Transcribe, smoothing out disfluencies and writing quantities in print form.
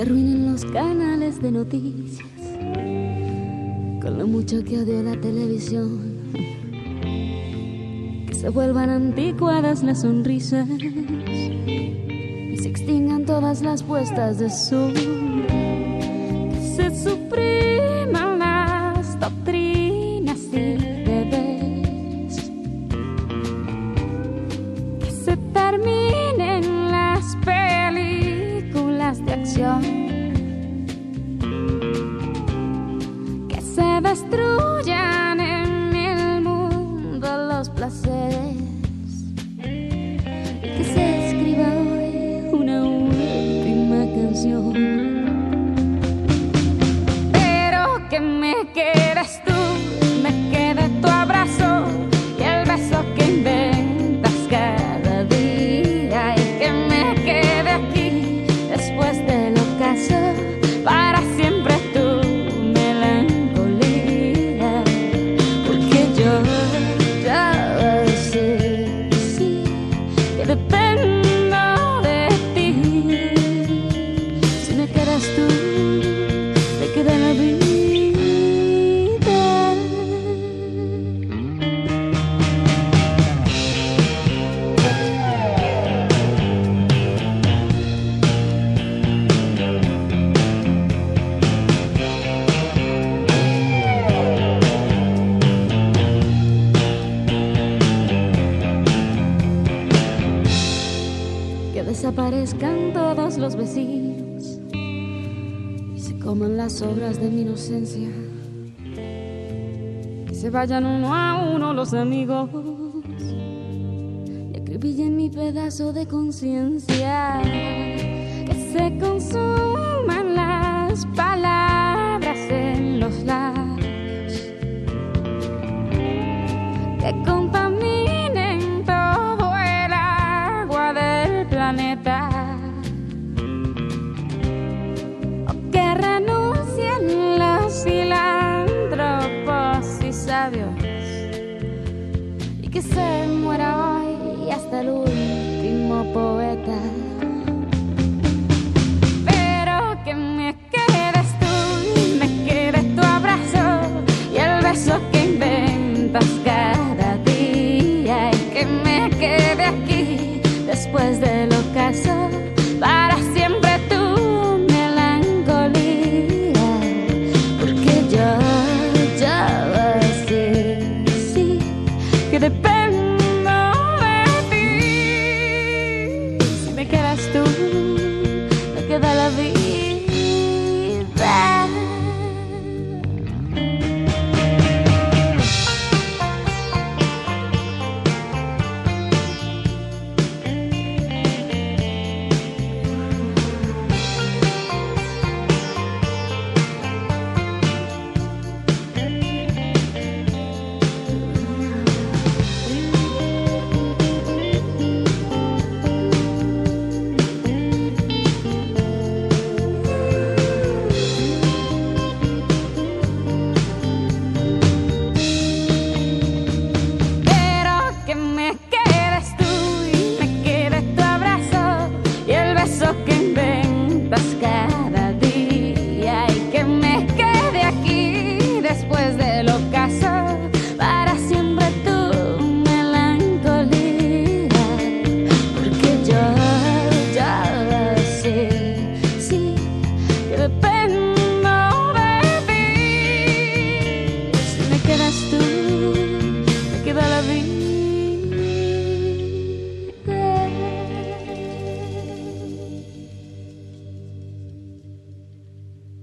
arruinen los canales de noticias con lo mucho que odio la televisión, que se vuelvan anticuadas las sonrisas y se extingan todas las puestas de sol, que se supriman las doctrinas y deberes, que se terminen las películas de acción, que se destruyan en el mundo los placeres, y que se escriba hoy una última canción, pero que me quedes tú, me quede tu abrazo y el beso que inventas cada día, y que me quede aquí después del ocaso para siempre tu melancolía, porque yo ya sé que sí, que dependo de ti. Si me quedas tú, me queda la vida. Que desaparezcan todos los vecinos y se coman las obras de mi inocencia, que se vayan uno a uno los amigos y acribillen mi pedazo de conciencia, que se consuman las palabras en los labios, que contaminen todo el agua del planeta, o que renuncien los filántropos y sabios, y que se muera hoy hasta el último poeta, pero que me quedes tú, me quede tu abrazo y el beso que inventas cada